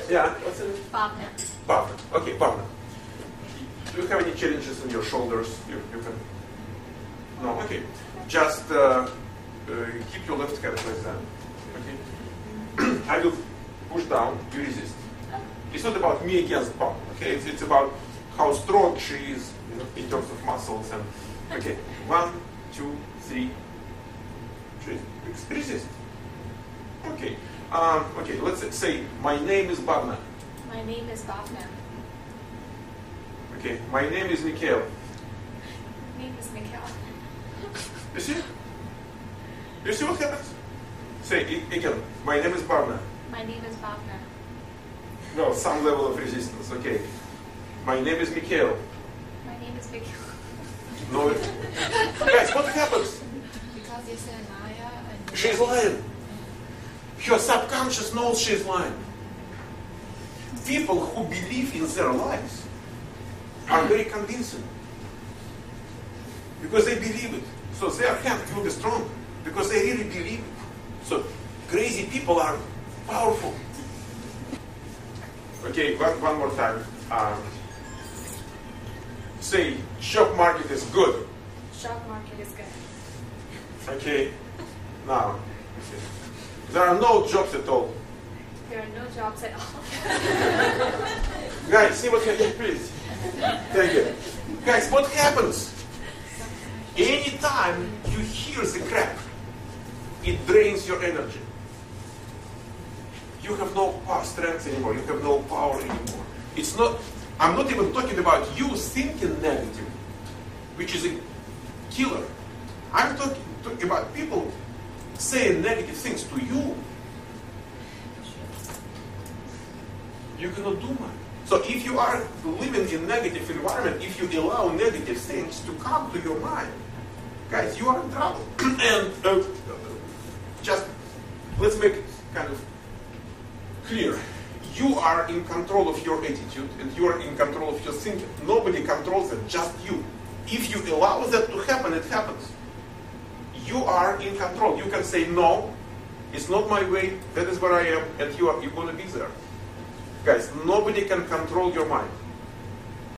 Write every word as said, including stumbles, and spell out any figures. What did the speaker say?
Yeah, what's the name? Bhavna. Bhavna. Okay, Bhavna. Do you have any challenges in your shoulders? You, you can. No. Okay. Just uh, uh, keep your left hand like that. Okay. I will push down. You resist. It's not about me against Bhavna. Okay. It's, it's about how strong she is, you know, in terms of muscles and. Okay. One, two, three. Resist. Okay. Um, okay. Let's say my name is Bhavna. My name is Bhavna. Okay. My name is Mikhail. My name is Mikhail. You see? You see what happens? Say it again. My name is Bhavna. My name is Bhavna. No, some level of resistance. Okay. My name is Mikhail. My name is Mikhail. No. It, guys, what happens? Because you said Naya and She's lying. Your subconscious knows she's lying. People who believe in their lies are very convincing. Because they believe it. So their hand will be strong. Because they really believe it. So crazy people are powerful. Okay, one, one more time. Um, say, stock market is good. Stock market is good. Okay, now, okay. There are no jobs at all. There are no jobs at all. Guys, see what happens, please. Thank you. Guys, what happens? Anytime you hear the crap, it drains your energy. You have no power strength anymore. You have no power anymore. It's not, I'm not even talking about you thinking negative, which is a killer. I'm talking, talking about people saying negative things to you. You cannot do much. So if you are living in negative environment, if you allow negative things to come to your mind, guys, you are in trouble. And uh, just let's make it kind of clear. You are in control of your attitude and you are in control of your thinking. Nobody controls it, just you. If you allow that to happen, it happens. You are in control. You can say, no, it's not my way, that is where I am, and you are, you're going to be there. Guys, nobody can control your mind.